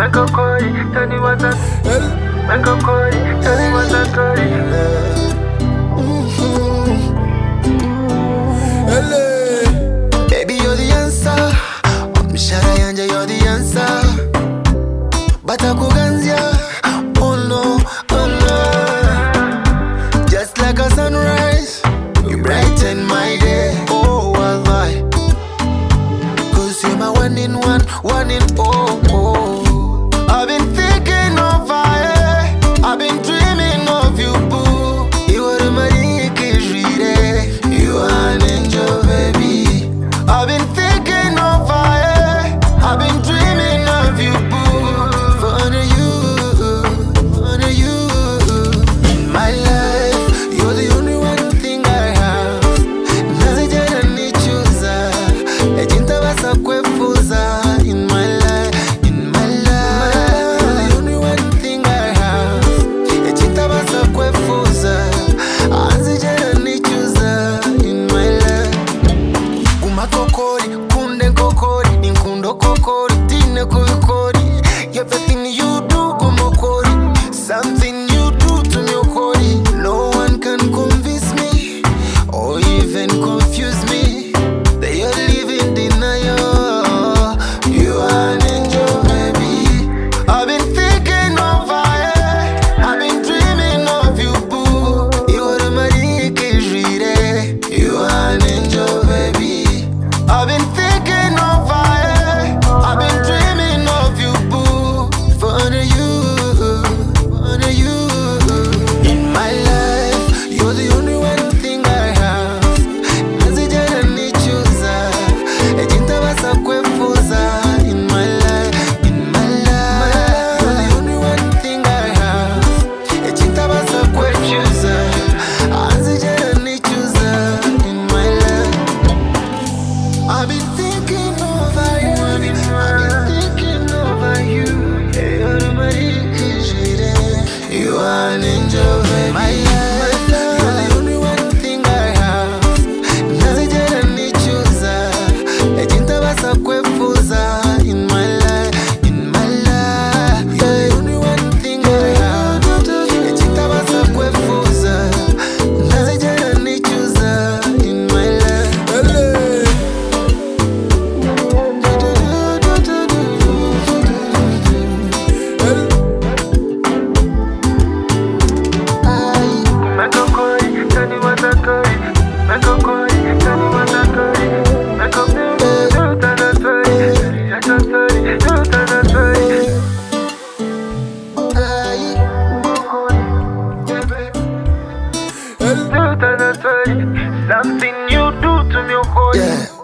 Mekokori, tell me what I Mekokori, tell me what I got Baby, you're the answer. Mshara yanje, you're the answer. Batakuganzia, oh no, oh no. Just like a sunrise, you brighten my day. Oh, why? Cause you're my one in one, one in oh, oh. I've been thinking of you, I've been dreaming of you, boo. You are the Marie you are an angel, baby. I've been thinking of you, I've been dreaming of you, boo. For honor you. In my life, you're the only one thing I have. Nazijana ni chuza, ejinta basa kwefuza. In my life, you're the only one thing I have. Ejinta basa kwefuza, anzijana ni chuza. In my life, umakokori, kunde kokori, ninkundo kokori, tine kuvikori. Everything you do, kumokori. Something you do to me, okori. No one can convince me or even confuse me that you're living denial. You are an angel, baby. I've been thinking of you, I've been dreaming of you, boo. You are the Marie you are an angel, baby. I've been thinking of you, I've been dreaming of you, boo. For honor you. In my life, you're the only one thing I have. Nazijana ni chuza, ejinta basa kwefuza. In my life, you're the only one thing I have. Ejinta basa kwefuza, anzijana ni chuza. In my life, I've been thinking over you, I've been thinking over you. You're the Marie you are an angel, baby. My life, you're the only one thing I have. Nazijana ni chuza, ejinta basa kwefuza. In my life, you're the only one thing I have. Ejinta basa kwefuza, nazijana ni chuza. In my life. Mekokori, tell me what I got Mekokori, tell me what I got Mekokori, do that Something you do to me, oh, Yeah.